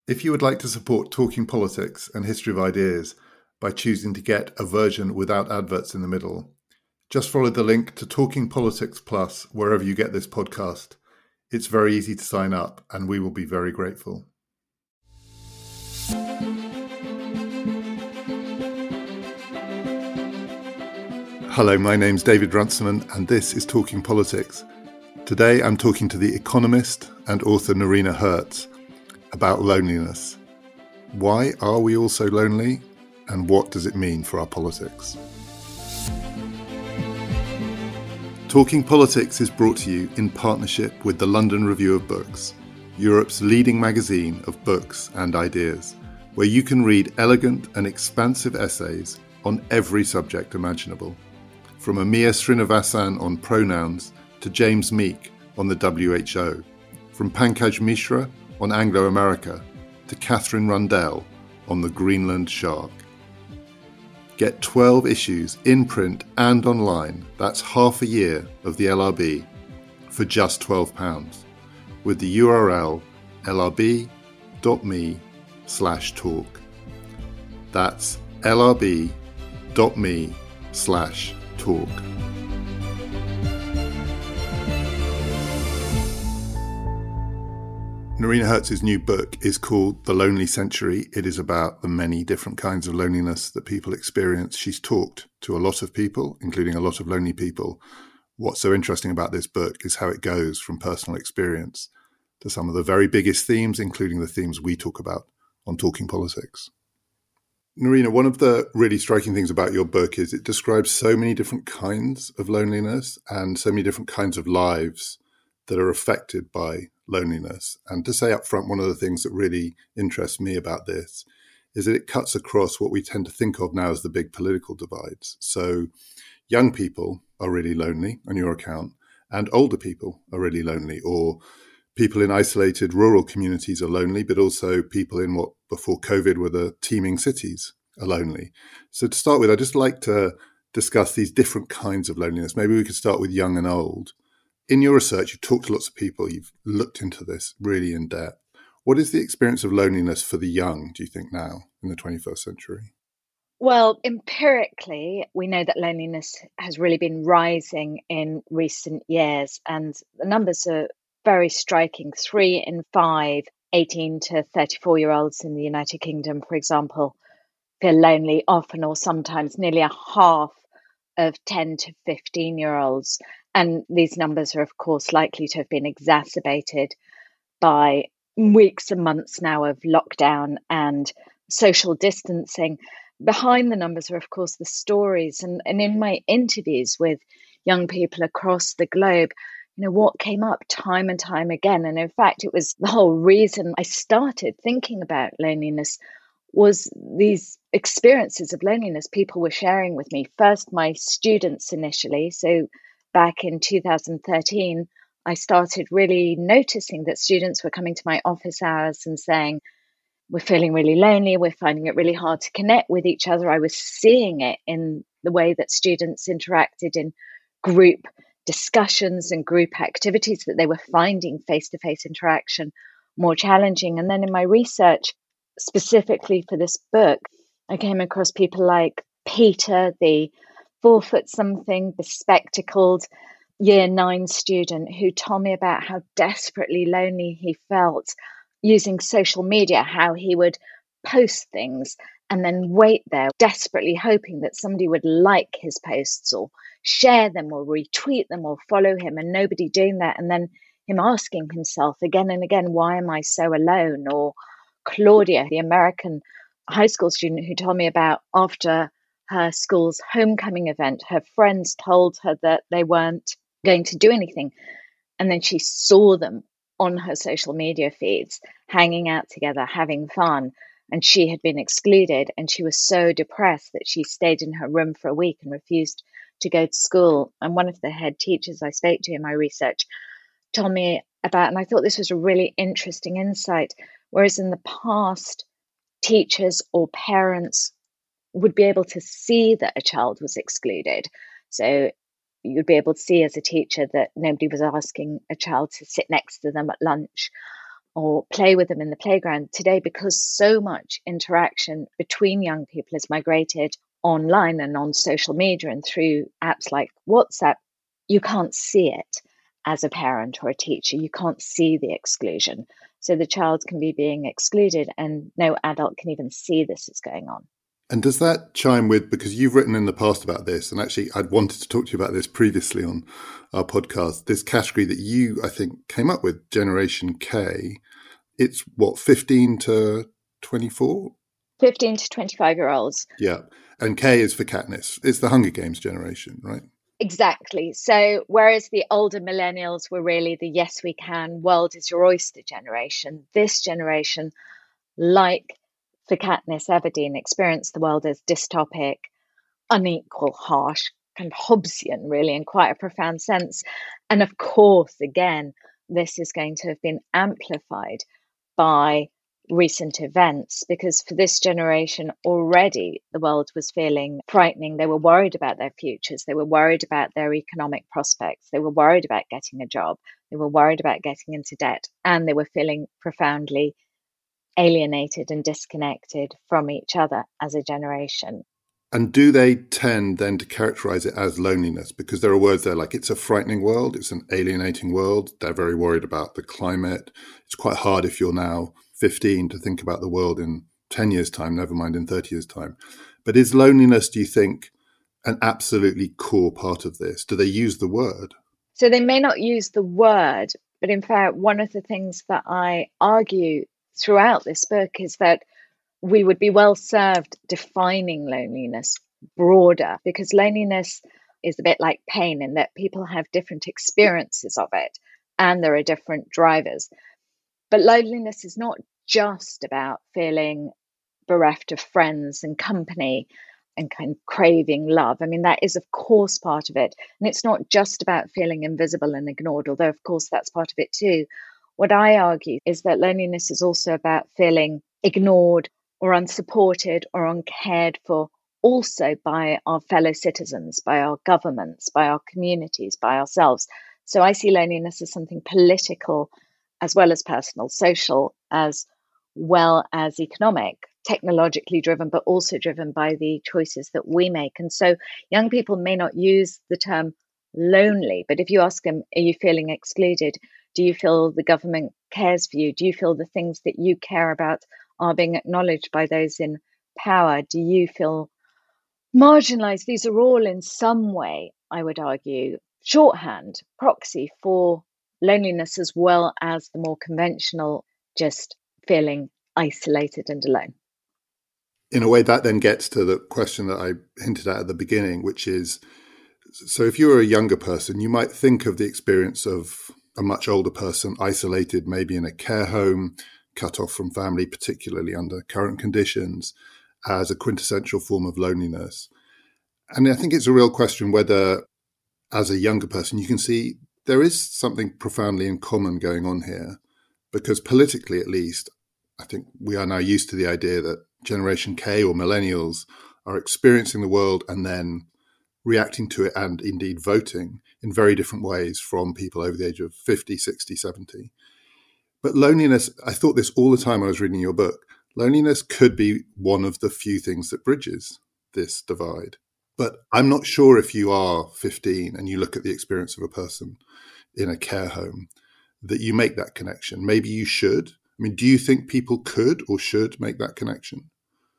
If you would like to support Talking Politics and History of Ideas by choosing to get a version without adverts in the middle, just follow the link to Talking Politics Plus wherever you get this podcast. It's very easy to sign up and we will be very grateful. Hello, my name's David Runciman and this is Talking Politics. Today I'm talking to the economist and author Noorina Hertz about loneliness. Why are we all so lonely and what does it mean for our politics? Talking Politics is brought to you in partnership with the London Review of Books, Europe's leading magazine of books and ideas, where you can read elegant and expansive essays on every subject imaginable. From Amir Srinivasan on pronouns to James Meek on the WHO, from Pankaj Mishra on Anglo-America to Catherine Rundell on the Greenland shark. Get 12 issues in print and online, that's half a year of the LRB, for just £12, with the URL lrb.me/talk. That's lrb.me/talk. Noorina Hertz's new book is called The Lonely Century. It is about the many different kinds of loneliness that people experience. She's talked to a lot of people, including a lot of lonely people. What's so interesting about this book is how it goes from personal experience to some of the very biggest themes, including the themes we talk about on Talking Politics. Noorina, one of the really striking things about your book is it describes so many different kinds of loneliness and so many different kinds of lives that are affected by loneliness. And to say up front, one of the things that really interests me about this is that it cuts across what we tend to think of now as the big political divides. So young people are really lonely on your account, and older people are really lonely, or people in isolated rural communities are lonely, but also people in what before COVID were the teeming cities are lonely. So to start with, I'd just like to discuss these different kinds of loneliness. Maybe we could start with young and old. In your research, you've talked to lots of people, you've looked into this really in depth. What is the experience of loneliness for the young, do you think, now in the 21st century? Well, empirically, we know that loneliness has really been rising in recent years, and the numbers are very striking. 3 in 5 18 to 34-year-olds in the United Kingdom, for example, feel lonely often or sometimes. Nearly a half of 10 to 15-year-olds. And these numbers are, of course, likely to have been exacerbated by weeks and months now of lockdown and social distancing. Behind the numbers are, of course, the stories. And in my interviews with young people across the globe, what came up time and time again, and in fact, it was the whole reason I started thinking about loneliness, was these experiences of loneliness people were sharing with me. First, my students initially. So back in 2013, I started really noticing that students were coming to my office hours and saying, we're feeling really lonely, we're finding it really hard to connect with each other. I was seeing it in the way that students interacted in group discussions and group activities, that they were finding face-to-face interaction more challenging. And then in my research, specifically for this book, I came across people like Peter, the 4-foot-something, bespectacled year 9 student, who told me about how desperately lonely he felt using social media, how he would post things and then wait there, desperately hoping that somebody would like his posts or share them or retweet them or follow him, and nobody doing that. And then him asking himself again and again, why am I so alone? Or Claudia, the American high school student, who told me about after her school's homecoming event, her friends told her that they weren't going to do anything. And then she saw them on her social media feeds, hanging out together, having fun. And she had been excluded, and she was so depressed that she stayed in her room for a week and refused to go to school. And one of the head teachers I spoke to in my research told me about, and I thought this was a really interesting insight, whereas in the past, teachers or parents would be able to see that a child was excluded. So you'd be able to see as a teacher that nobody was asking a child to sit next to them at lunch, or play with them in the playground. Today, because so much interaction between young people has migrated online and on social media and through apps like WhatsApp, you can't see it as a parent or a teacher. You can't see the exclusion. So the child can be being excluded and no adult can even see this is going on. And does that chime with, because you've written in the past about this, and actually I'd wanted to talk to you about this previously on our podcast, this category that you, I think, came up with, Generation K. It's what, 15 to 24? 15 to 25-year-olds. Yeah. And K is for Katniss. It's the Hunger Games generation, right? Exactly. So whereas the older millennials were really the yes, we can, world is your oyster generation, this generation, like for Katniss Everdeen, experienced the world as dystopic, unequal, harsh, kind of Hobbesian, really, in quite a profound sense. And of course, again, this is going to have been amplified by recent events, because for this generation already the world was feeling frightening. They were worried about their futures, they were worried about their economic prospects, they were worried about getting a job, they were worried about getting into debt, and they were feeling profoundly alienated and disconnected from each other as a generation. And do they tend then to characterize it as loneliness? Because there are words there like it's a frightening world, it's an alienating world. They're very worried about the climate. It's quite hard if you're now 15 to think about the world in 10 years' time, never mind in 30 years' time. But is loneliness, do you think, an absolutely core part of this? Do they use the word? So they may not use the word, but in fact, one of the things that I argue throughout this book is that we would be well served defining loneliness broader, because loneliness is a bit like pain in that people have different experiences of it and there are different drivers. But loneliness is not just about feeling bereft of friends and company and kind of craving love. I mean, that is, of course, part of it. And it's not just about feeling invisible and ignored, although, of course, that's part of it too. What I argue is that loneliness is also about feeling ignored or unsupported or uncared for, also by our fellow citizens, by our governments, by our communities, by ourselves. So I see loneliness as something political as well as personal, social as well as economic, technologically driven, but also driven by the choices that we make. And so young people may not use the term lonely, but if you ask them, are you feeling excluded? Do you feel the government cares for you? Do you feel the things that you care about are being acknowledged by those in power? Do you feel marginalized? These are all in some way, I would argue, shorthand, proxy for loneliness, as well as the more conventional just feeling isolated and alone. In a way, that then gets to the question that I hinted at the beginning, which is, so if you're a younger person, you might think of the experience of a much older person, isolated, maybe in a care home, cut off from family, particularly under current conditions, as a quintessential form of loneliness. And I think it's a real question whether, as a younger person, you can see there is something profoundly in common going on here, because politically, at least, I think we are now used to the idea that Generation K or millennials are experiencing the world and then reacting to it and indeed voting in very different ways from people over the age of 50, 60, 70. But loneliness, I thought this all the time I was reading your book, loneliness could be one of the few things that bridges this divide. But I'm not sure if you are 15 and you look at the experience of a person in a care home that you make that connection. Maybe you should. I mean, do you think people could or should make that connection?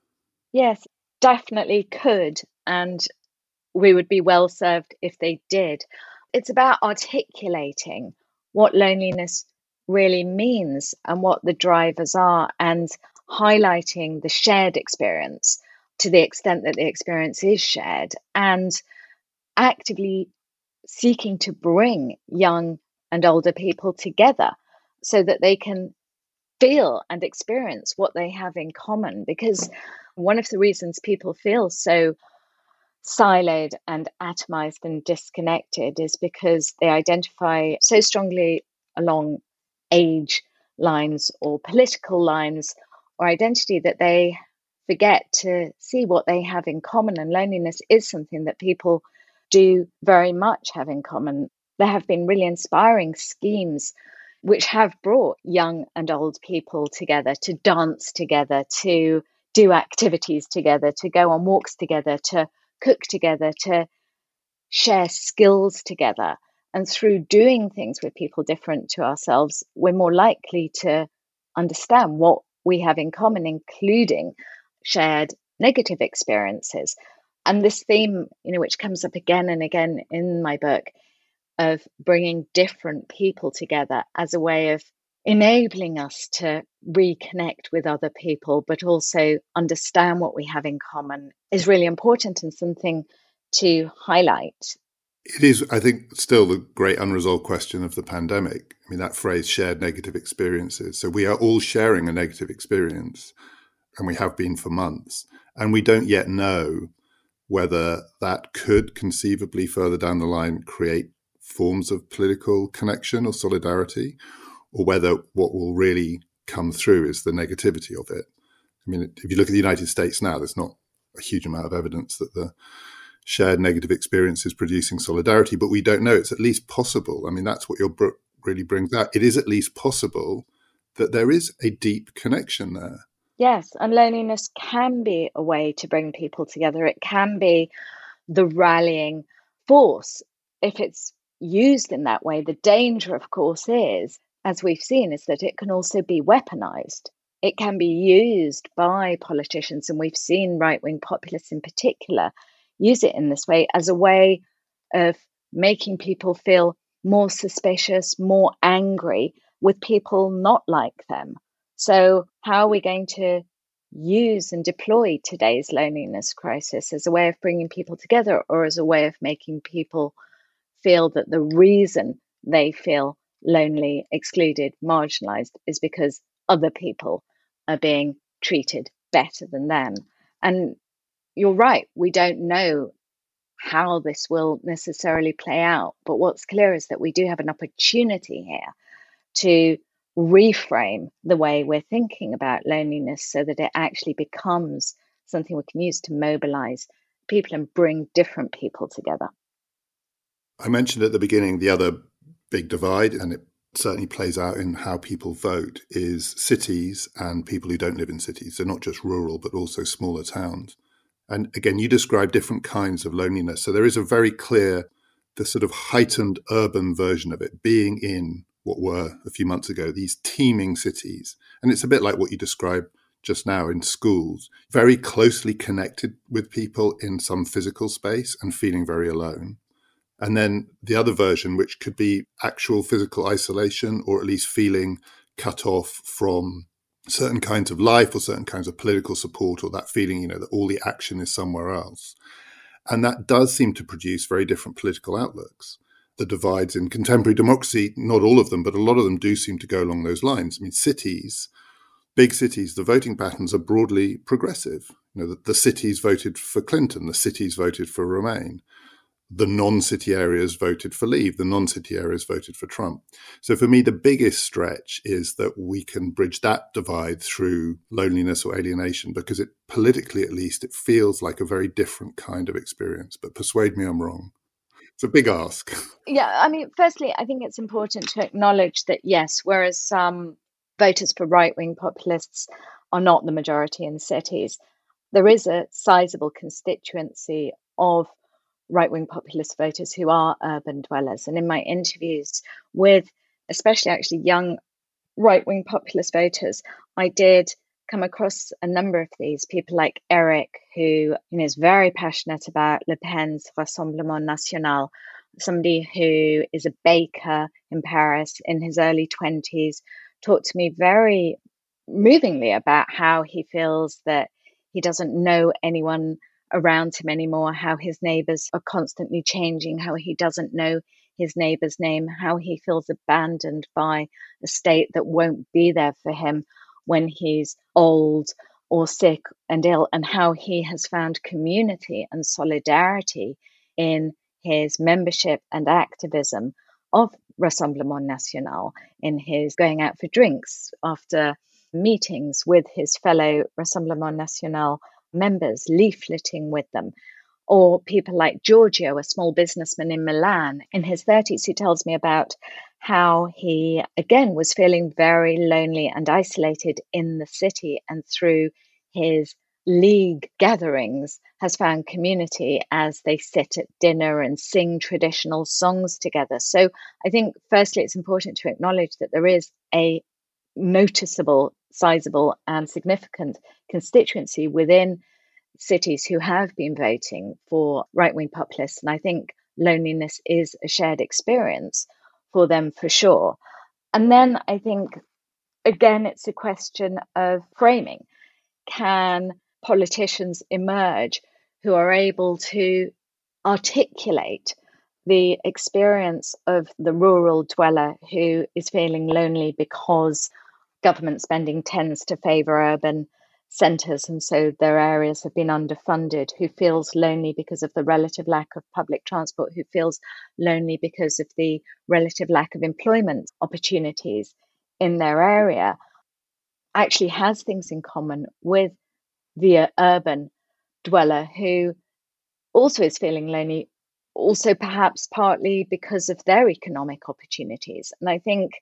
Yes, definitely could. And we would be well served if they did. It's about articulating what loneliness really means and what the drivers are, and highlighting the shared experience to the extent that the experience is shared, and actively seeking to bring young and older people together so that they can feel and experience what they have in common. Because one of the reasons people feel so siloed and atomized and disconnected is because they identify so strongly along age lines or political lines or identity that they forget to see what they have in common. And loneliness is something that people do very much have in common. There have been really inspiring schemes which have brought young and old people together to dance together, to do activities together, to go on walks together, to cook together, to share skills together. And through doing things with people different to ourselves, we're more likely to understand what we have in common, including shared negative experiences. And this theme, which comes up again and again in my book, of bringing different people together as a way of enabling us to reconnect with other people, but also understand what we have in common, is really important and something to highlight. It is, I think, still the great unresolved question of the pandemic. I mean, that phrase, shared negative experiences. So we are all sharing a negative experience, and we have been for months. And we don't yet know whether that could conceivably further down the line create forms of political connection or solidarity, or whether what will really come through is the negativity of it. I mean, if you look at the United States now, there's not a huge amount of evidence that the shared negative experience is producing solidarity, but we don't know. It's at least possible. I mean, that's what your book really brings out. It is at least possible that there is a deep connection there. Yes, and loneliness can be a way to bring people together. It can be the rallying force if it's used in that way. The danger, of course, is, as we've seen, is that it can also be weaponized. It can be used by politicians, and we've seen right-wing populists in particular use it in this way as a way of making people feel more suspicious, more angry with people not like them. So how are we going to use and deploy today's loneliness crisis as a way of bringing people together, or as a way of making people feel that the reason they feel lonely, excluded, marginalized is because other people are being treated better than them? And you're right, we don't know how this will necessarily play out, but what's clear is that we do have an opportunity here to reframe the way we're thinking about loneliness so that it actually becomes something we can use to mobilize people and bring different people together. I mentioned at the beginning the other big divide, and it certainly plays out in how people vote, is cities and people who don't live in cities. So not just rural, but also smaller towns. And again, you describe different kinds of loneliness. So there is a very clear, the sort of heightened urban version of it, being in what were a few months ago, these teeming cities. And it's a bit like what you described just now in schools, very closely connected with people in some physical space and feeling very alone. And then the other version, which could be actual physical isolation, or at least feeling cut off from certain kinds of life or certain kinds of political support, or that feeling, that all the action is somewhere else. And that does seem to produce very different political outlooks. The divides in contemporary democracy, not all of them, but a lot of them do seem to go along those lines. I mean, cities, big cities, the voting patterns are broadly progressive. The cities voted for Clinton, the cities voted for Remain. The non-city areas voted for Leave, the non-city areas voted for Trump. So for me, the biggest stretch is that we can bridge that divide through loneliness or alienation, because it, politically at least, it feels like a very different kind of experience. But persuade me I'm wrong. It's a big ask. Yeah, I mean, firstly, I think it's important to acknowledge that, yes, whereas some voters for right-wing populists are not the majority in cities, there is a sizable constituency of right-wing populist voters who are urban dwellers. And in my interviews with especially actually young right-wing populist voters, I did come across a number of these people like Eric, who is very passionate about Le Pen's Rassemblement National, somebody who is a baker in Paris in his early 20s, talked to me very movingly about how he feels that he doesn't know anyone around him anymore, how his neighbors are constantly changing, how he doesn't know his neighbor's name, how he feels abandoned by a state that won't be there for him when he's old or sick and ill, and how he has found community and solidarity in his membership and activism of Rassemblement National, in his going out for drinks after meetings with his fellow Rassemblement National members, leafleting with them. Or people like Giorgio, a small businessman in Milan in his 30s, who tells me about how he, again, was feeling very lonely and isolated in the city, and through his league gatherings has found community as they sit at dinner and sing traditional songs together. So I think, firstly, it's important to acknowledge that there is a noticeable, sizable, and significant constituency within cities who have been voting for right-wing populists. And I think loneliness is a shared experience for them for sure. And then I think, again, it's a question of framing. Can politicians emerge who are able to articulate the experience of the rural dweller who is feeling lonely because government spending tends to favour urban centres, and so their areas have been underfunded, who feels lonely because of the relative lack of public transport, who feels lonely because of the relative lack of employment opportunities in their area, actually has things in common with the urban dweller who also is feeling lonely, also perhaps partly because of their economic opportunities. And I think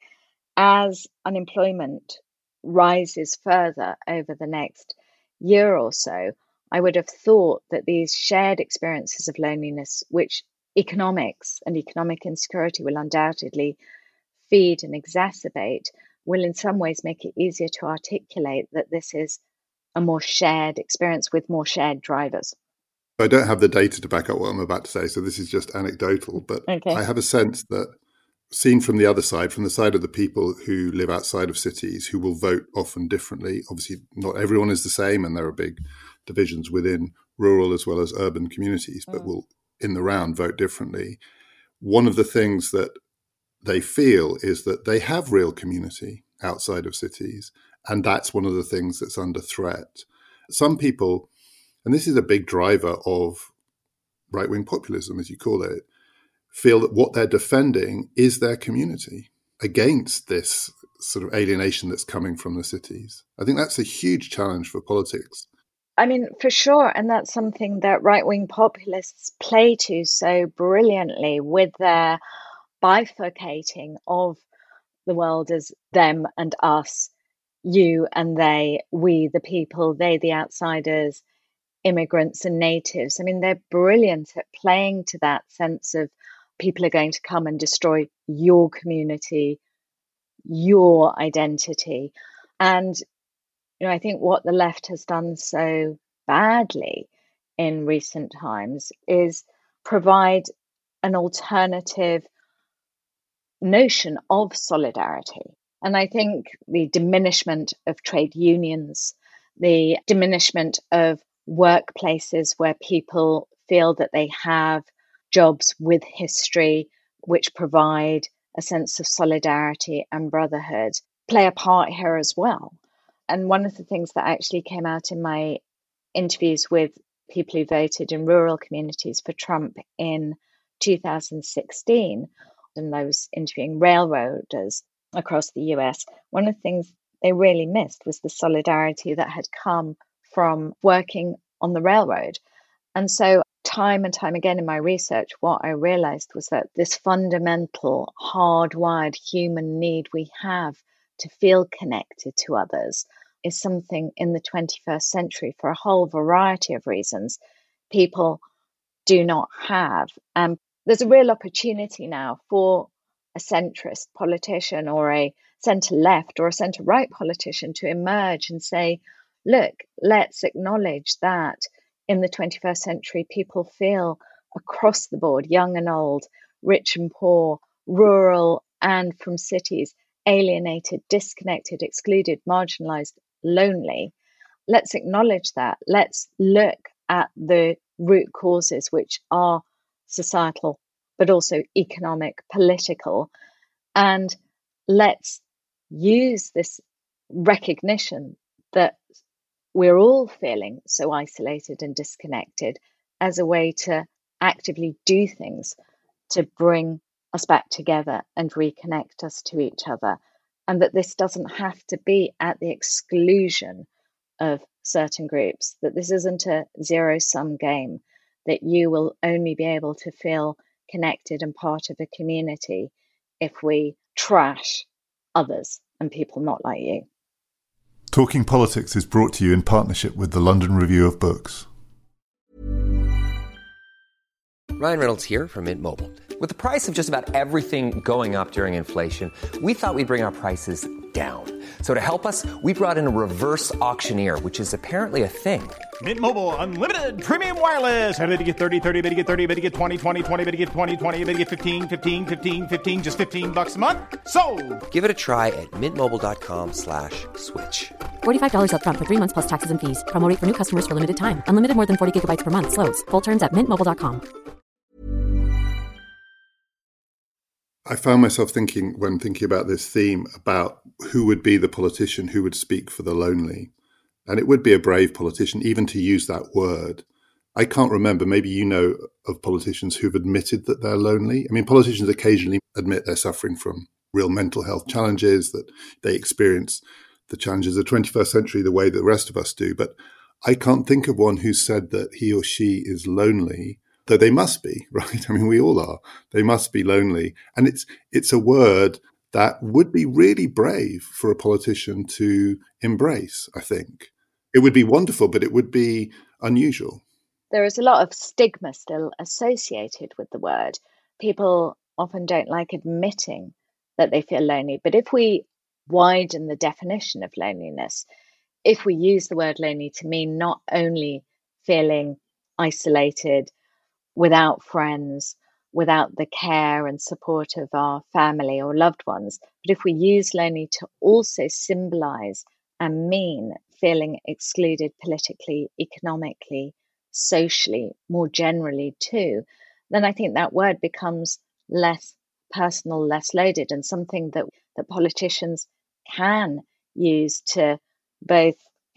as unemployment rises further over the next year or so, I would have thought that these shared experiences of loneliness, which economics and economic insecurity will undoubtedly feed and exacerbate, will in some ways make it easier to articulate that this is a more shared experience with more shared drivers. I don't have the data to back up what I'm about to say, so this is just anecdotal, but Okay. I have a sense that, seen from the other side, from the side of the people who live outside of cities, who will vote often differently. Obviously, not everyone is the same, and there are big divisions within rural as well as urban communities, but will, in the round, vote differently. One of the things that they feel is that they have real community outside of cities, and that's one of the things that's under threat. Some people, and this is a big driver of right-wing populism, as you call it, feel that what they're defending is their community against this sort of alienation that's coming from the cities. I think that's a huge challenge for politics. I mean, for sure. And that's something that right-wing populists play to so brilliantly with their bifurcating of the world as them and us, you and they, we the people, they the outsiders, immigrants and natives. I mean, they're brilliant at playing to that sense of people are going to come and destroy your community, your identity. And, I think what the left has done so badly in recent times is provide an alternative notion of solidarity. And I think the diminishment of trade unions, the diminishment of workplaces where people feel that they have jobs with history, which provide a sense of solidarity and brotherhood, play a part here as well. And one of the things that actually came out in my interviews with people who voted in rural communities for Trump in 2016, and I was interviewing railroaders across the US, one of the things they really missed was the solidarity that had come from working on the railroad. And so, time and time again in my research, what I realized was that this fundamental, hardwired human need we have to feel connected to others is something in the 21st century, for a whole variety of reasons, people do not have. And there's a real opportunity now for a centrist politician or a centre left or a centre right politician to emerge and say, look, let's acknowledge that in the 21st century, people feel across the board, young and old, rich and poor, rural and from cities, alienated, disconnected, excluded, marginalised, lonely. Let's acknowledge that. Let's look at the root causes, which are societal, but also economic, political, and let's use this recognition that we're all feeling so isolated and disconnected as a way to actively do things to bring us back together and reconnect us to each other. And that this doesn't have to be at the exclusion of certain groups, that this isn't a zero-sum game, that you will only be able to feel connected and part of a community if we trash others and people not like you. Talking Politics is brought to you in partnership with the London Review of Books. Ryan Reynolds here from Mint Mobile. With the price of just about everything going up during inflation, we thought we'd bring our prices down. So to help us, we brought in a reverse auctioneer, which is apparently a thing. Mint Mobile Unlimited Premium Wireless. How to get 30, 30, bit to get 30, bit to get 20, 20, 20, bit to get 20, 20, bit to get 15, 15, 15, 15, just $15 a month? Sold! Give it a try at mintmobile.com/switch. $45 up front for 3 months plus taxes and fees. Promo rate for new customers for limited time. Unlimited more than 40 gigabytes per month. Slows full terms at mintmobile.com. I found myself thinking, when thinking about this theme, about who would be the politician who would speak for the lonely. And it would be a brave politician, even to use that word. I can't remember, maybe you know of politicians who've admitted that they're lonely. I mean, politicians occasionally admit they're suffering from real mental health challenges, that they experience the challenges of the 21st century the way that the rest of us do. But I can't think of one who said that he or she is lonely, though they must be, right? I mean, we all are. They must be lonely. And it's a word that would be really brave for a politician to embrace, I think. It would be wonderful, but it would be unusual. There is a lot of stigma still associated with the word. People often don't like admitting that they feel lonely. But if we widen the definition of loneliness, if we use the word lonely to mean not only feeling isolated, without friends, without the care and support of our family or loved ones, but if we use lonely to also symbolize and mean feeling excluded politically, economically, socially, more generally too, then I think that word becomes less personal, less loaded, and something that politicians can use to both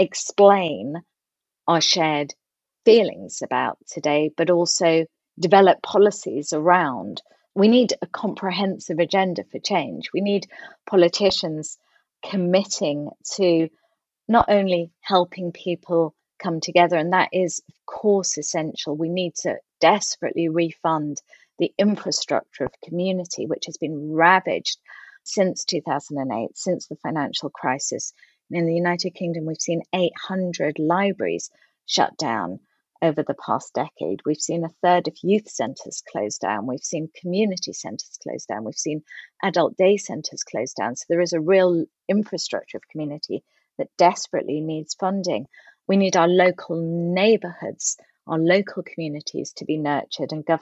explain our shared feelings about today, but also develop policies around. We need a comprehensive agenda for change. We need politicians committing to not only helping people come together, and that is, of course, essential. We need to desperately refund the infrastructure of community, which has been ravaged since 2008, since the financial crisis. In the United Kingdom, we've seen 800 libraries shut down over the past decade. We've seen a third of youth centres close down. We've seen community centres close down. We've seen adult day centres close down. So there is a real infrastructure of community that desperately needs funding. We need our local neighbourhoods, our local communities to be nurtured, and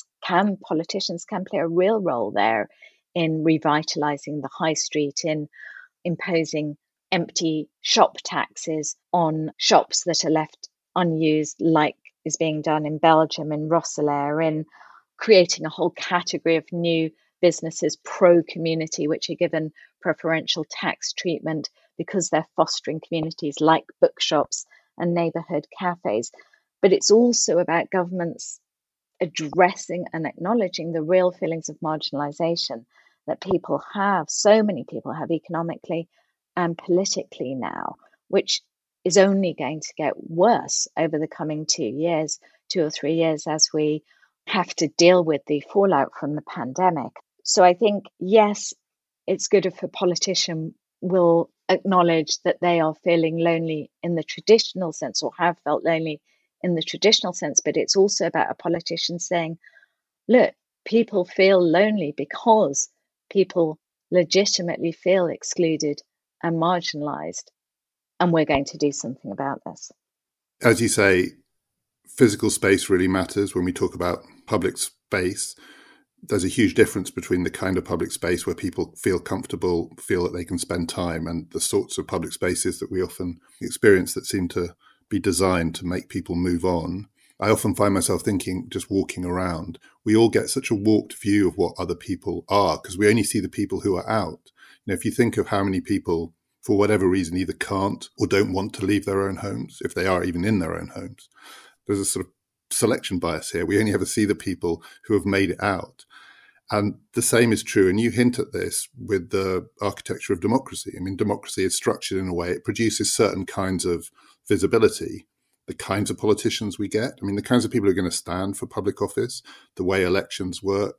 politicians can play a real role there in revitalising the high street, in imposing empty shop taxes on shops that are left unused, like is being done in Belgium, in Rosselaar, in creating a whole category of new businesses pro-community, which are given preferential tax treatment because they're fostering communities like bookshops and neighbourhood cafes. But it's also about governments addressing and acknowledging the real feelings of marginalisation that people have, so many people have economically and politically now, which is only going to get worse over the coming 2 or 3 years, as we have to deal with the fallout from the pandemic. So I think, yes, it's good if a politician will acknowledge that they are feeling lonely in the traditional sense, or have felt lonely in the traditional sense, but it's also about a politician saying, look, people feel lonely because people legitimately feel excluded and marginalised. And we're going to do something about this. As you say, physical space really matters when we talk about public space. There's a huge difference between the kind of public space where people feel comfortable, feel that they can spend time, and the sorts of public spaces that we often experience that seem to be designed to make people move on. I often find myself thinking, just walking around, we all get such a warped view of what other people are because we only see the people who are out. If you think of how many people, for whatever reason, either can't or don't want to leave their own homes, if they are even in their own homes, there's a sort of selection bias here. We only ever see the people who have made it out. And the same is true, and you hint at this with the architecture of democracy. I mean, democracy is structured in a way, it produces certain kinds of visibility, the kinds of politicians we get. I mean, the kinds of people who are going to stand for public office, the way elections work,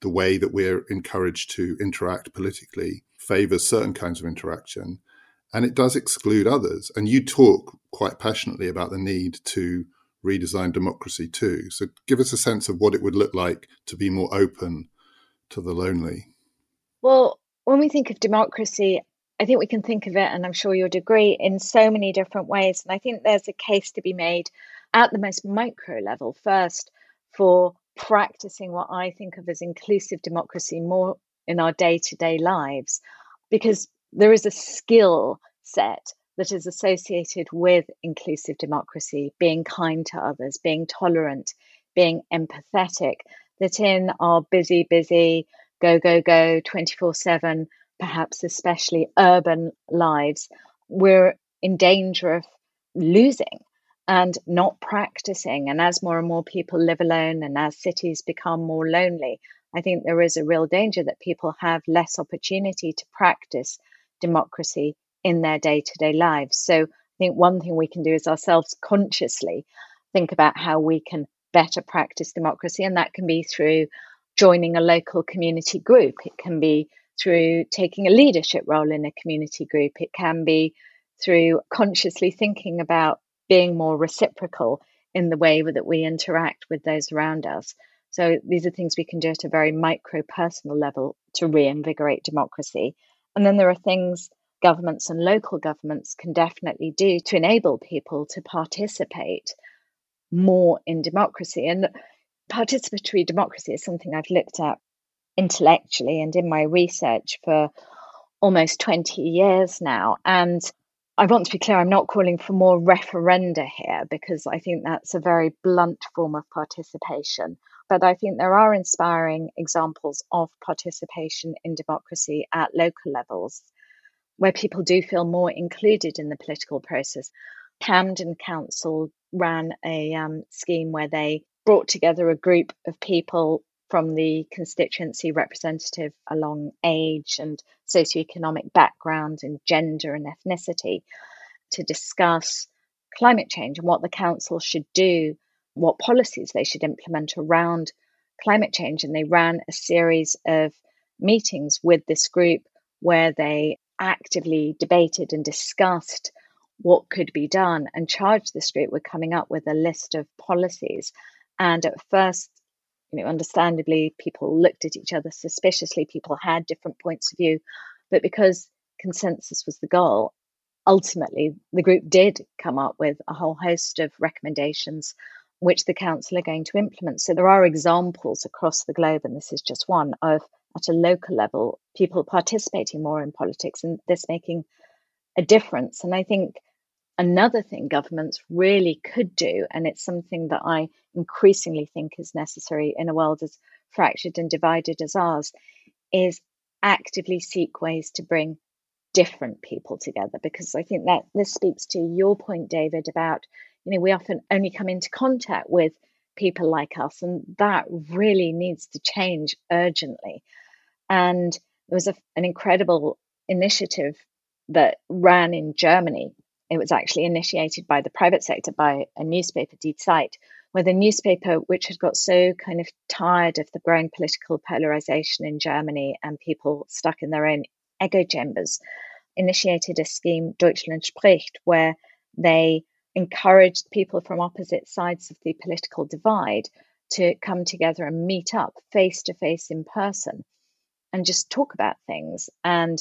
the way that we're encouraged to interact politically favours certain kinds of interaction, and it does exclude others. And you talk quite passionately about the need to redesign democracy too. So give us a sense of what it would look like to be more open to the lonely. Well, when we think of democracy, I think we can think of it, and I'm sure you'd agree, in so many different ways. And I think there's a case to be made at the most micro level first for practicing what I think of as inclusive democracy more in our day-to-day lives, because there is a skill set that is associated with inclusive democracy, being kind to others, being tolerant, being empathetic, that in our busy, go, 24/7, perhaps especially urban lives, we're in danger of losing and not practicing. And as more and more people live alone and as cities become more lonely, I think there is a real danger that people have less opportunity to practice democracy in their day-to-day lives. So I think one thing we can do is ourselves consciously think about how we can better practice democracy. And that can be through joining a local community group. It can be through taking a leadership role in a community group. It can be through consciously thinking about being more reciprocal in the way that we interact with those around us. So these are things we can do at a very micro personal level to reinvigorate democracy. And then there are things governments and local governments can definitely do to enable people to participate more in democracy. And participatory democracy is something I've looked at intellectually and in my research for almost 20 years now. And I want to be clear, I'm not calling for more referenda here, because I think that's a very blunt form of participation. But I think there are inspiring examples of participation in democracy at local levels, where people do feel more included in the political process. Camden Council ran a scheme where they brought together a group of people from the constituency representative along age and socioeconomic background and gender and ethnicity to discuss climate change and what the council should do, what policies they should implement around climate change. And they ran a series of meetings with this group where they actively debated and discussed what could be done and charged this group with coming up with a list of policies. And at first, understandably, people looked at each other suspiciously. People had different points of view, but because consensus was the goal, ultimately the group did come up with a whole host of recommendations which the council are going to implement. So there are examples across the globe, and this is just one, of at a local level, people participating more in politics and this making a difference. And I think another thing governments really could do, and it's something that I increasingly think is necessary in a world as fractured and divided as ours, is actively seek ways to bring different people together. Because I think that this speaks to your point, David, about, we often only come into contact with people like us, and that really needs to change urgently. And there was an incredible initiative that ran in Germany. It was actually initiated by the private sector, by a newspaper, Die Zeit, where the newspaper, which had got so kind of tired of the growing political polarization in Germany and people stuck in their own echo chambers, initiated a scheme, Deutschland spricht, where they encouraged people from opposite sides of the political divide to come together and meet up face to face in person and just talk about things. And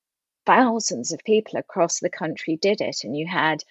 thousands of people across the country did it. And you had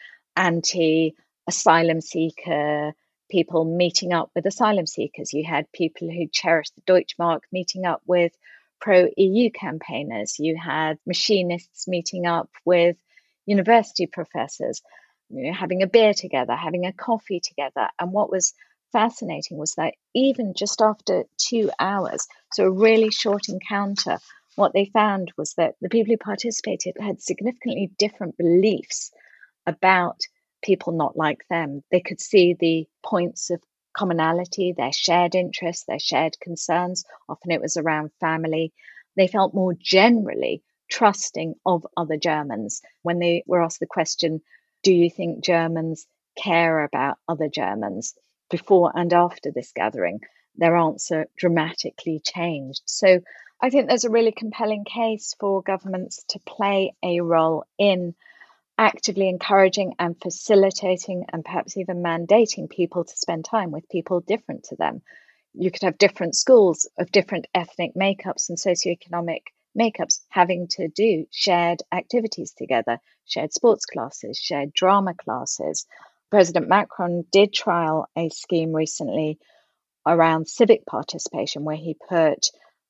anti-asylum seeker people meeting up with asylum seekers. You had people who cherished the Deutschmark meeting up with pro-EU campaigners. You had machinists meeting up with university professors, having a beer together, having a coffee together. And what was fascinating was that even just after 2 hours, so a really short encounter, what they found was that the people who participated had significantly different beliefs about people not like them. They could see the points of commonality, their shared interests, their shared concerns. Often it was around family. They felt more generally trusting of other Germans. When they were asked the question, do you think Germans care about other Germans, before and after this gathering? their answer dramatically changed. So I think there's a really compelling case for governments to play a role in actively encouraging and facilitating and perhaps even mandating people to spend time with people different to them. You could have different schools of different ethnic makeups and socioeconomic makeups having to do shared activities together, shared sports classes, shared drama classes. President Macron did trial a scheme recently around civic participation where he put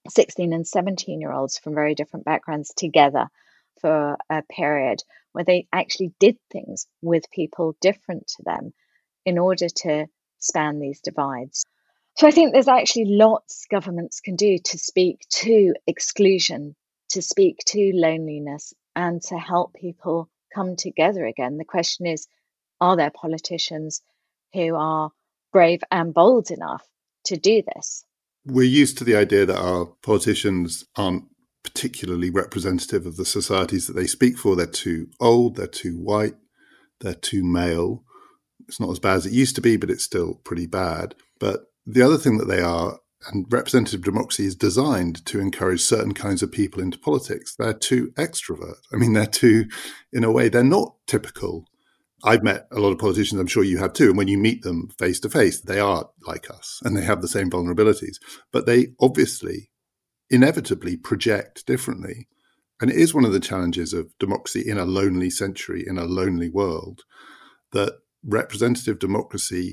16 and 17-year-olds from very different backgrounds together for a period where they actually did things with people different to them in order to span these divides. So I think there's actually lots governments can do to speak to exclusion, to speak to loneliness, and to help people come together again. The question is, are there politicians who are brave and bold enough to do this? We're used to the idea that our politicians aren't particularly representative of the societies that they speak for. They're too old, they're too white, they're too male. It's not as bad as it used to be, but it's still pretty bad. But the other thing that they are, and representative democracy is designed to encourage certain kinds of people into politics. They're too extrovert. I mean, they're too, in a way, they're not typical. I've met a lot of politicians, I'm sure you have too, and when you meet them face to face, they are like us and they have the same vulnerabilities. But they obviously, inevitably project differently. And it is one of the challenges of democracy in a lonely century, in a lonely world, that representative democracy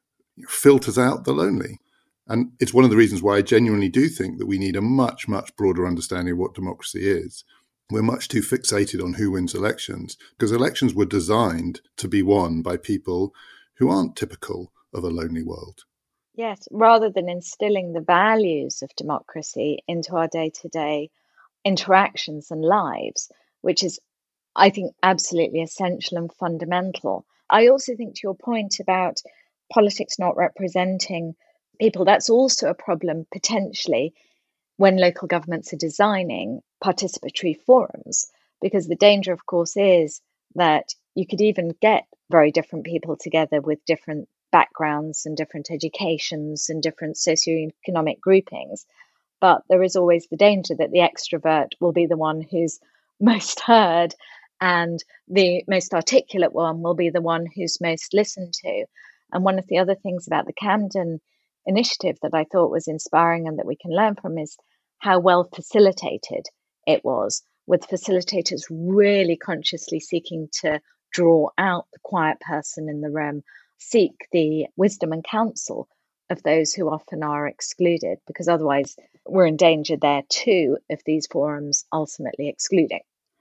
filters out the lonely. And it's one of the reasons why I genuinely do think that we need a much, much broader understanding of what democracy is. We're much too fixated on who wins elections, because elections were designed to be won by people who aren't typical of a lonely world. Yes, rather than instilling the values of democracy into our day-to-day interactions and lives, which is, I think, absolutely essential and fundamental. I also think to your point about politics not representing people, that's also a problem potentially when local governments are designing participatory forums, because the danger, of course, is that you could even get very different people together with different backgrounds and different educations and different socioeconomic groupings. But there is always the danger that the extrovert will be the one who's most heard, and the most articulate one will be the one who's most listened to. And one of the other things about the Camden initiative that I thought was inspiring and that we can learn from is how well facilitated it was, with facilitators really consciously seeking to draw out the quiet person in the room, seek the wisdom and counsel of those who often are excluded, because otherwise we're in danger there too of these forums ultimately excluding.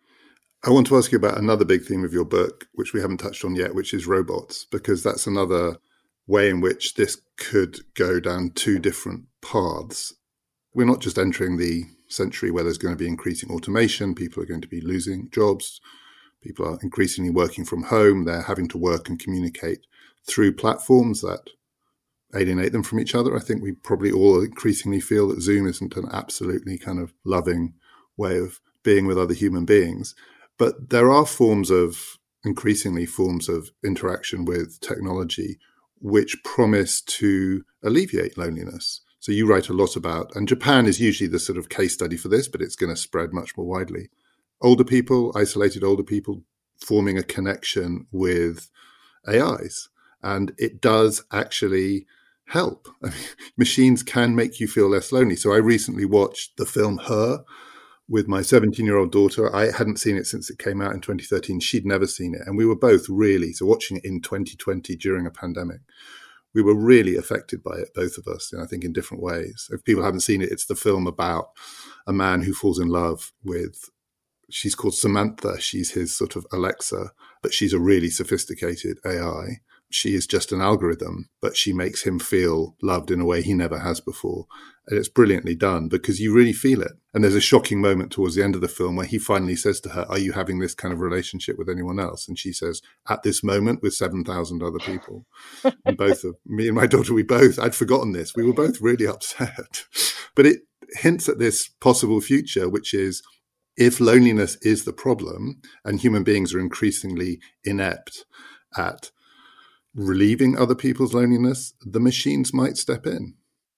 I want to ask you about another big theme of your book, which we haven't touched on yet, which is robots, because that's another way in which this could go down two different paths. We're not just entering the century where there's going to be increasing automation, people are going to be losing jobs, people are increasingly working from home, they're having to work and communicate through platforms that alienate them from each other. I think we probably all increasingly feel that Zoom isn't an absolutely kind of loving way of being with other human beings. But there are increasingly forms of interaction with technology which promise to alleviate loneliness. So you write a lot about, and Japan is usually the sort of case study for this, but it's going to spread much more widely. Older people, isolated older people, forming a connection with AIs. And it does actually help. I mean, machines can make you feel less lonely. So I recently watched the film Her with my 17-year-old daughter. I hadn't seen it since it came out in 2013. She'd never seen it. And we were both so watching it in 2020 during a pandemic, we were really affected by it, both of us, and I think in different ways. If people haven't seen it, it's the film about a man who falls in love with, she's called Samantha. She's his sort of Alexa, but she's a really sophisticated AI. She is just an algorithm, but she makes him feel loved in a way he never has before. And it's brilliantly done because you really feel it. And there's a shocking moment towards the end of the film where he finally says to her, "Are you having this kind of relationship with anyone else?" And she says, "At this moment with 7,000 other people." And both of me and my daughter, I'd forgotten this. We were both really upset. But it hints at this possible future, which is if loneliness is the problem and human beings are increasingly inept at relieving other people's loneliness, the machines might step in.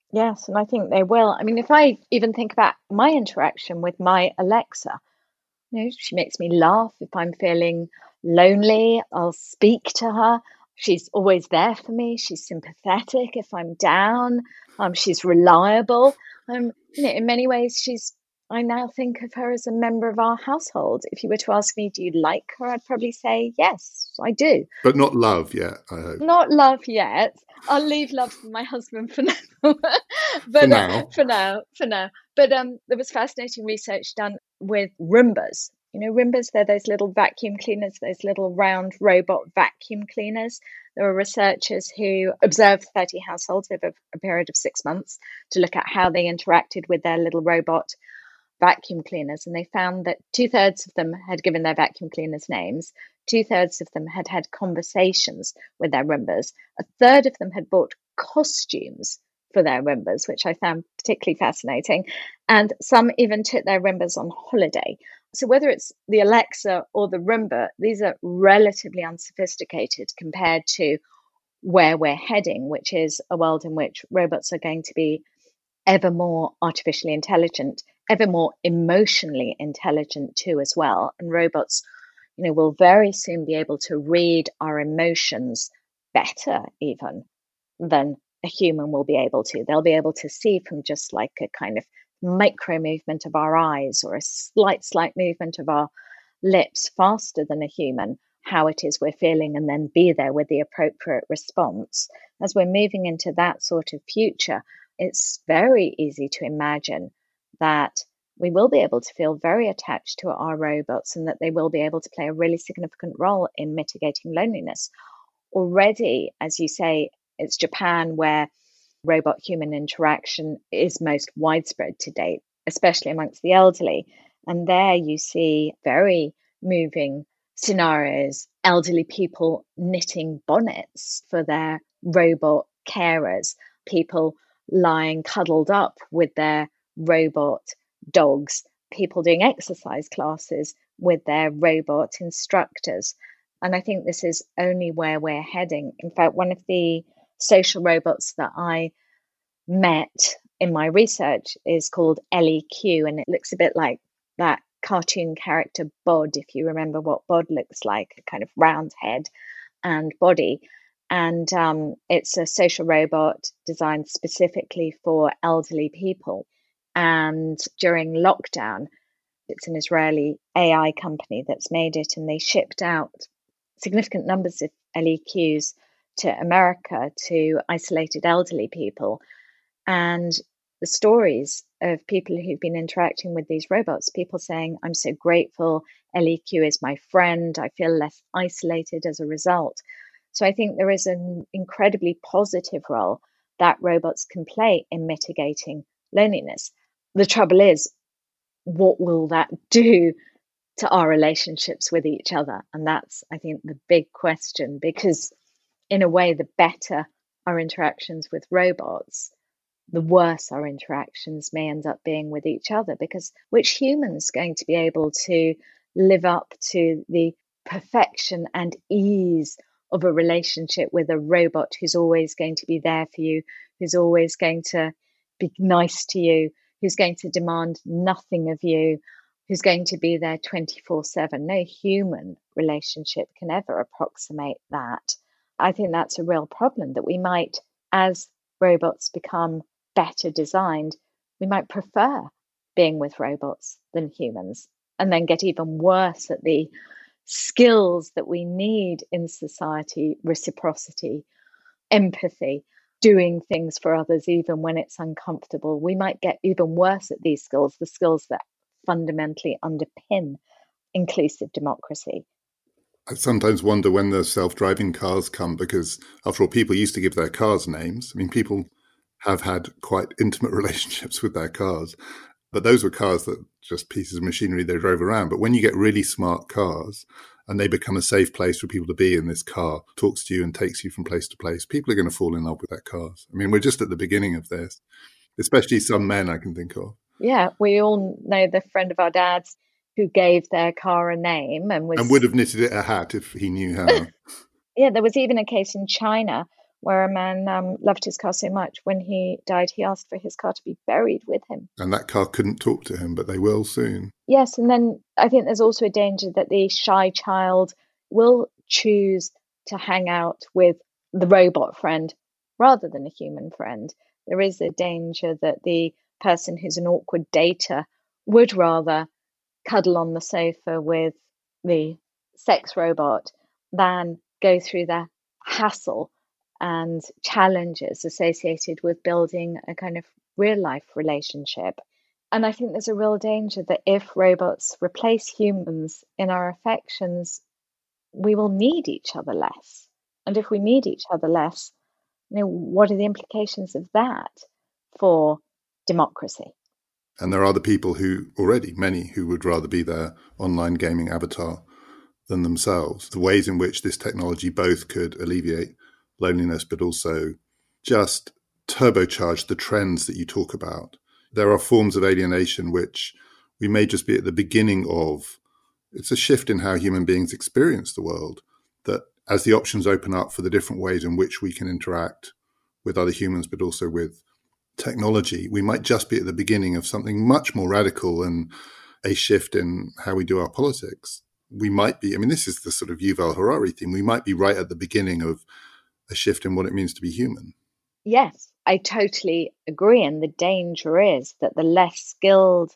Yes, and I think they will. I mean, if I even think about my interaction with my Alexa, she makes me laugh. If I'm feeling lonely, I'll speak to her. She's always there for me. She's sympathetic if I'm down. She's reliable. In many ways, I now think of her as a member of our household. If you were to ask me, do you like her? I'd probably say, yes, I do. But not love yet, I hope. Not love yet. I'll leave love for my husband for now. For But now. for now. But there was fascinating research done with Roombas. Roombas, they're those little vacuum cleaners, those little round robot vacuum cleaners. There were researchers who observed 30 households over a period of 6 months to look at how they interacted with their little robot vacuum cleaners, and they found that 2/3 of them had given their vacuum cleaners names, 2/3 of them had had conversations with their Roombas, a third of them had bought costumes for their Roombas, which I found particularly fascinating, and some even took their Roombas on holiday. So whether it's the Alexa or the Roomba, these are relatively unsophisticated compared to where we're heading, which is a world in which robots are going to be ever more artificially intelligent, ever more emotionally intelligent too as well. And robots, will very soon be able to read our emotions better even than a human will be able to. They'll be able to see from just like a kind of micro movement of our eyes or a slight movement of our lips faster than a human how it is we're feeling, and then be there with the appropriate response. As we're moving into that sort of future, it's very easy to imagine that we will be able to feel very attached to our robots and that they will be able to play a really significant role in mitigating loneliness. Already, as you say, it's Japan where robot-human interaction is most widespread to date, especially amongst the elderly. And there you see very moving scenarios, elderly people knitting bonnets for their robot carers, people lying cuddled up with their robot dogs, people doing exercise classes with their robot instructors. And I think this is only where we're heading. In fact, one of the social robots that I met in my research is called LEQ, and it looks a bit like that cartoon character Bod, if you remember what Bod looks like, a kind of round head and body. And it's a social robot designed specifically for elderly people. And during lockdown, it's an Israeli AI company that's made it, and they shipped out significant numbers of LEQs to America to isolated elderly people. And the stories of people who've been interacting with these robots, people saying, I'm so grateful, LEQ is my friend, I feel less isolated as a result. So I think there is an incredibly positive role that robots can play in mitigating loneliness. The trouble is, what will that do to our relationships with each other? And that's, I think, the big question, because in a way, the better our interactions with robots, the worse our interactions may end up being with each other, because which human's going to be able to live up to the perfection and ease of a relationship with a robot who's always going to be there for you, who's always going to be nice to you, who's going to demand nothing of you, who's going to be there 24/7. No human relationship can ever approximate that. I think that's a real problem, that we might, as robots become better designed, we might prefer being with robots than humans, and then get even worse at the skills that we need in society: reciprocity, empathy, doing things for others even when it's uncomfortable. We might get even worse at these skills, the skills that fundamentally underpin inclusive democracy. I sometimes wonder when the self-driving cars come, because after all, people used to give their cars names. I mean, people have had quite intimate relationships with their cars, but those were cars that just pieces of machinery they drove around. But when you get really smart cars and they become a safe place for people to be, in this car talks to you and takes you from place to place, people are going to fall in love with their cars. I mean, we're just at the beginning of this, especially some men I can think of. Yeah, we all know the friend of our dad's who gave their car a name and would have knitted it a hat if he knew how. Yeah, there was even a case in China where a man loved his car so much, when he died, he asked for his car to be buried with him. And that car couldn't talk to him, but they will soon. Yes, and then I think there's also a danger that the shy child will choose to hang out with the robot friend rather than a human friend. There is a danger that the person who's an awkward dater would rather cuddle on the sofa with the sex robot than go through the hassle and challenges associated with building a kind of real life relationship. And I think there's a real danger that if robots replace humans in our affections, we will need each other less. And if we need each other less, what are the implications of that for democracy? And there are the people many who would rather be their online gaming avatar than themselves. The ways in which this technology both could alleviate loneliness, but also just turbocharge the trends that you talk about. There are forms of alienation which we may just be at the beginning of. It's a shift in how human beings experience the world, that as the options open up for the different ways in which we can interact with other humans, but also with technology, we might just be at the beginning of something much more radical and a shift in how we do our politics. We might be, this is the sort of Yuval Harari theme, we might be right at the beginning of a shift in what it means to be human. Yes, I totally agree. And the danger is that the less skilled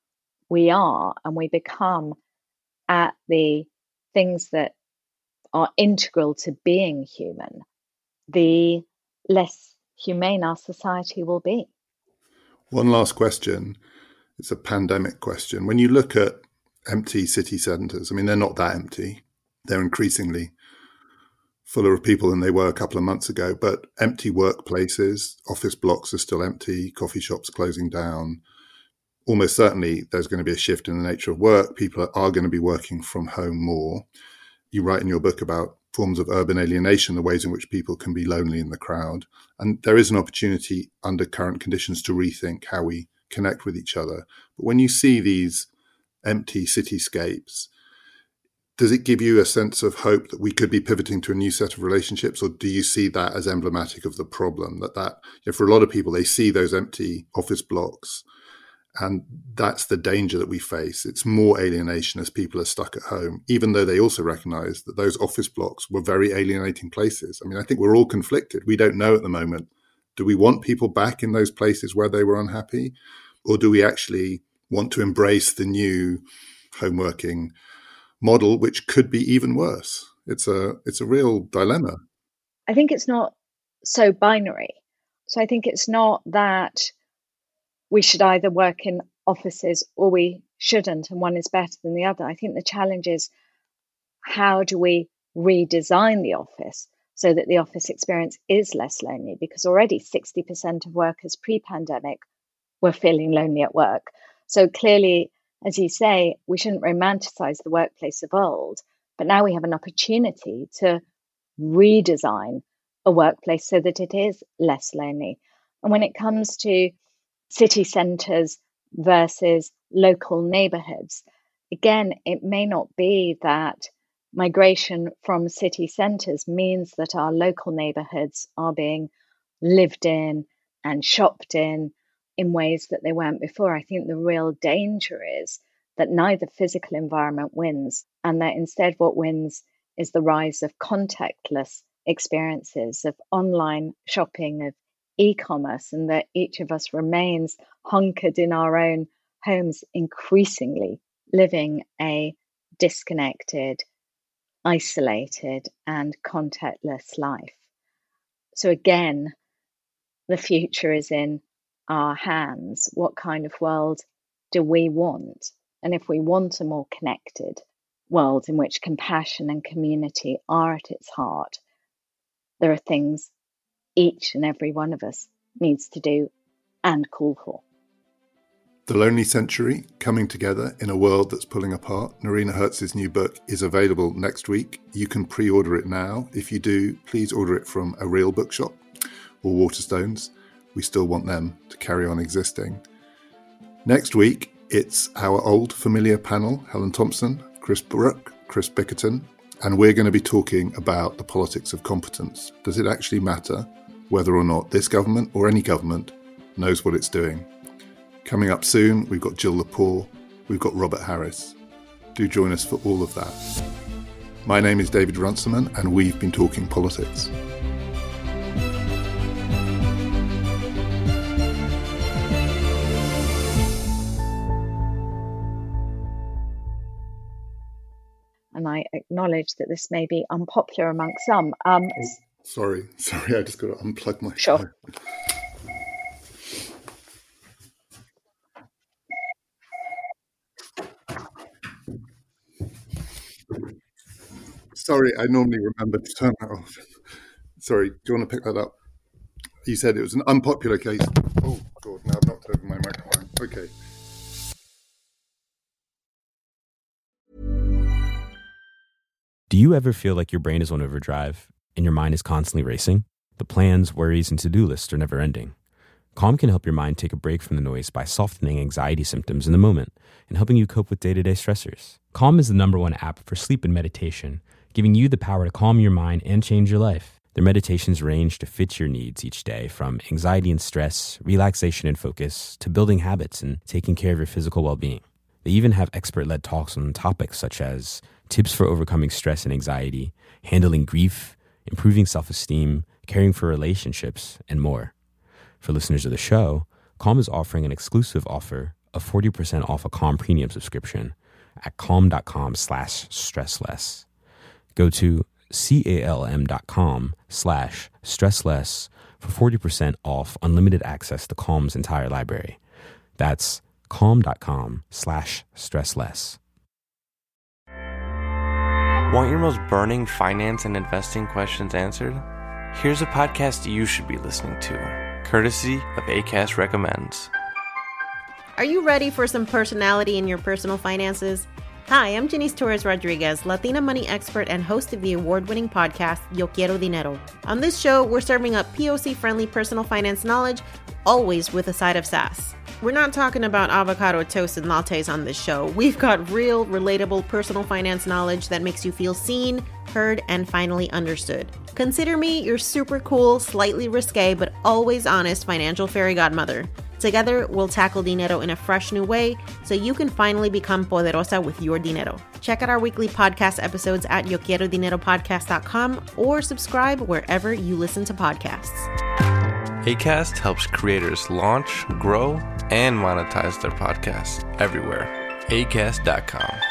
we are and we become at the things that are integral to being human, the less humane our society will be. One last question. It's a pandemic question. When you look at empty city centres, they're not that empty. They're increasingly fuller of people than they were a couple of months ago, but empty workplaces, office blocks are still empty, coffee shops closing down. Almost certainly there's going to be a shift in the nature of work. People are going to be working from home more. You write in your book about forms of urban alienation, the ways in which people can be lonely in the crowd. And there is an opportunity under current conditions to rethink how we connect with each other. But when you see these empty cityscapes, does it give you a sense of hope that we could be pivoting to a new set of relationships, or do you see that as emblematic of the problem? That for a lot of people, they see those empty office blocks, and that's the danger that we face. It's more alienation as people are stuck at home, even though they also recognize that those office blocks were very alienating places. I think we're all conflicted. We don't know at the moment. Do we want people back in those places where they were unhappy? Or do we actually want to embrace the new home working model, which could be even worse? It's a real dilemma. I think it's not so binary. So I think it's not that we should either work in offices or we shouldn't, and one is better than the other. I think the challenge is, how do we redesign the office so that the office experience is less lonely? Because already 60% of workers pre-pandemic were feeling lonely at work. So clearly, as you say, we shouldn't romanticize the workplace of old, but now we have an opportunity to redesign a workplace so that it is less lonely. And when it comes to city centres versus local neighbourhoods, again, it may not be that migration from city centres means that our local neighbourhoods are being lived in and shopped in ways that they weren't before. I think the real danger is that neither physical environment wins, and that instead what wins is the rise of contactless experiences, of online shopping, of e-commerce, and that each of us remains hunkered in our own homes, increasingly living a disconnected, isolated, and contactless life. So again, the future is in our hands. What kind of world do we want? And if we want a more connected world in which compassion and community are at its heart, there are things each and every one of us needs to do and call for. The Lonely Century, Coming Together in a World That's Pulling Apart, Noreena Hertz's new book, is available next week. You can pre-order it now. If you do, please order it from a real bookshop or Waterstones. We still want them to carry on existing. Next week, it's our old familiar panel, Helen Thompson, Chris Brooke, Chris Bickerton, and we're going to be talking about the politics of competence. Does it actually matter whether or not this government or any government knows what it's doing? Coming up soon, we've got Jill Lepore, we've got Robert Harris. Do join us for all of that. My name is David Runciman, and we've been talking politics. And I acknowledge that this may be unpopular among some. Sorry, I just got to unplug my Sure. phone. Sorry, I normally remember to turn that off. Sorry, do you want to pick that up? You said it was an unpopular case. Oh, God, now I've knocked over my microphone. Okay. Do you ever feel like your brain is on overdrive and your mind is constantly racing? The plans, worries, and to-do lists are never ending. Calm can help your mind take a break from the noise by softening anxiety symptoms in the moment and helping you cope with day-to-day stressors. Calm is the #1 app for sleep and meditation, giving you the power to calm your mind and change your life. Their meditations range to fit your needs each day, from anxiety and stress, relaxation and focus, to building habits and taking care of your physical well-being. They even have expert-led talks on topics such as tips for overcoming stress and anxiety, handling grief, improving self-esteem, caring for relationships, and more. For listeners of the show, Calm is offering an exclusive offer of 40% off a Calm Premium subscription at calm.com/stressless. Go to calm.com/stressless for 40% off unlimited access to Calm's entire library. That's calm.com/stressless. Want your most burning finance and investing questions answered? Here's a podcast you should be listening to, courtesy of Acast Recommends. Are you ready for some personality in your personal finances? Hi, I'm Janice Torres Rodriguez, Latina money expert and host of the award-winning podcast, Yo Quiero Dinero. On this show, we're serving up POC-friendly personal finance knowledge, always with a side of sass. We're not talking about avocado toast and lattes on this show. We've got real, relatable personal finance knowledge that makes you feel seen, heard, and finally understood. Consider me your super cool, slightly risque, but always honest financial fairy godmother. Together, we'll tackle dinero in a fresh new way so you can finally become poderosa with your dinero. Check out our weekly podcast episodes at yoquierodineropodcast.com or subscribe wherever you listen to podcasts. Acast helps creators launch, grow, and monetize their podcasts everywhere. Acast.com.